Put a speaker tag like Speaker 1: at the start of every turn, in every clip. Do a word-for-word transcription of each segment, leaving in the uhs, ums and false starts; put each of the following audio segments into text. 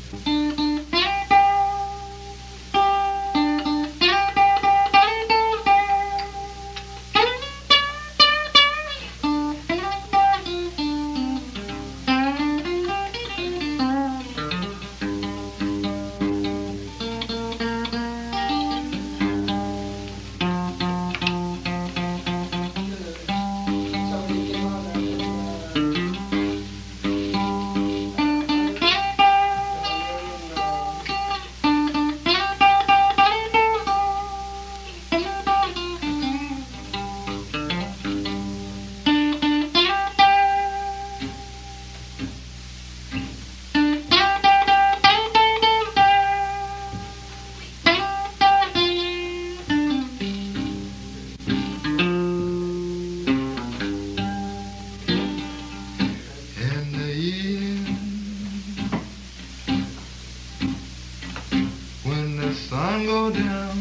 Speaker 1: Sun go down,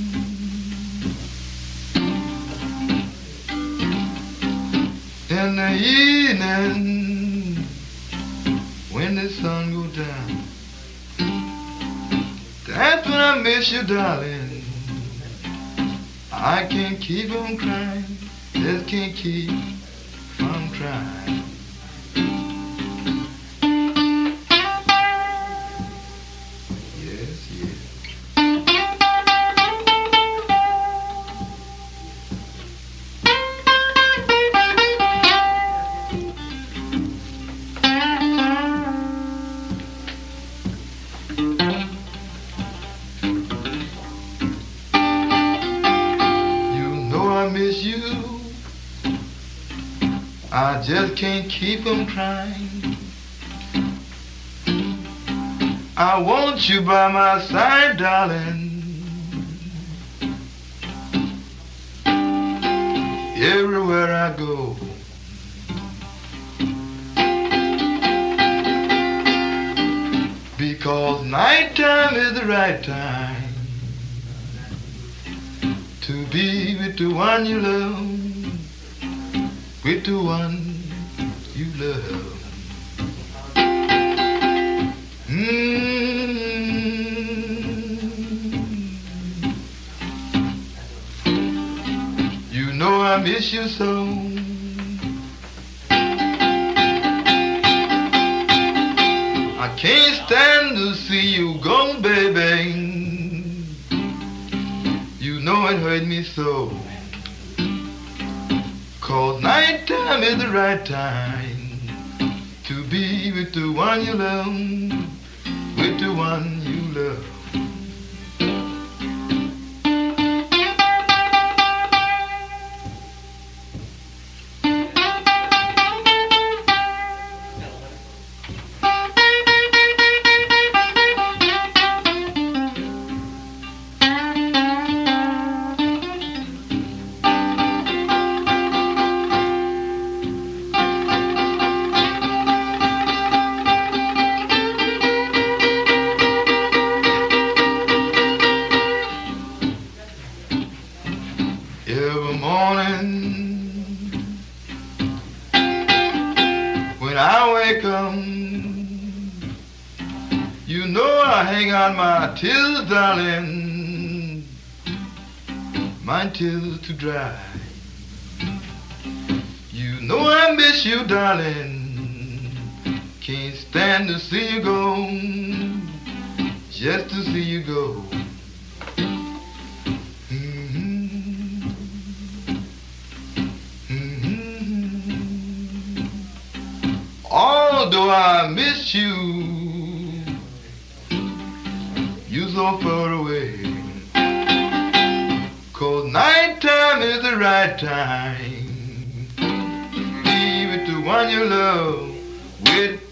Speaker 1: in the evening when the sun go down, that's when I miss you, darling. I can't keep on crying, just can't keep from trying. I miss you, I just can't keep on crying. I want you by my side, darling, everywhere I go. Because nighttime is the right time to be with the one you love, with the one you love. Mm-hmm. You know I miss you so. I can't stand to see you go, baby. You know it hurt me so. 'Cause nighttime is the right time to be with the one you love, with the one you love. Every morning when I wake up, you know I hang out my tears, darling, my tears to dry. You know I miss you, darling, can't stand to see you go, just to see you go. Although I miss you, you so far away. 'Cause nighttime is the right time, be with the one you love, with